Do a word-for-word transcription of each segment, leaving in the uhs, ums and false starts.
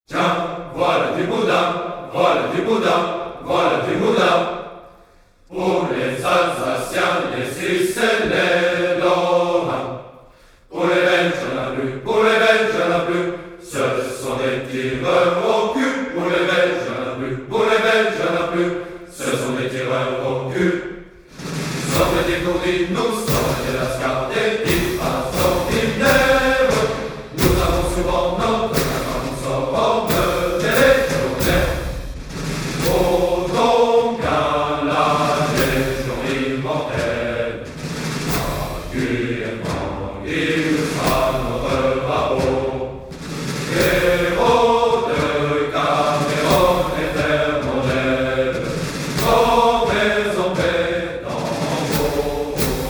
Tiens, voilà du boudin, voilà du boudin, voilà du boudin. Pour les Alsaciens, les Suisses et les Lorrains. Pour les Belges, y'en a plus, pour les Belges, y'en a plus. Ce sont des tireurs au cul. Pour les Belges, y'en a plus, pour les Belges, y'en a plus. Ce sont des tireurs au cul. Sortez des courriers, nous sommes des lascars, des types extraordinaires. Nous avons souvent notre forme des légionnaires. Oh donc à la légion immortelle, actuellement il sera notre bravo. Héros de Cameroun et Terre-Modèle, nos maisons paix dans vos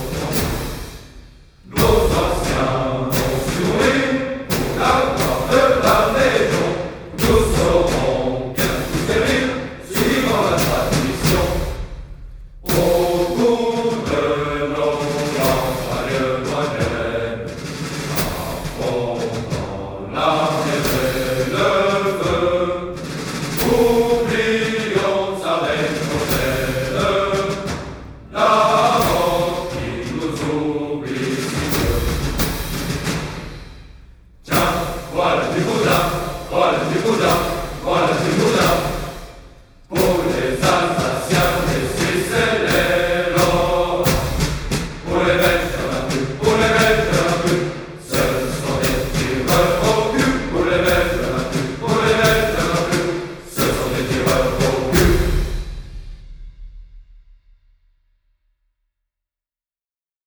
nos anciens ont souri pour la gloire de la Légion. Nous saurons bien tout périr, suivant la tradition. Au bout de nos grands charieux lointaines, affrontant la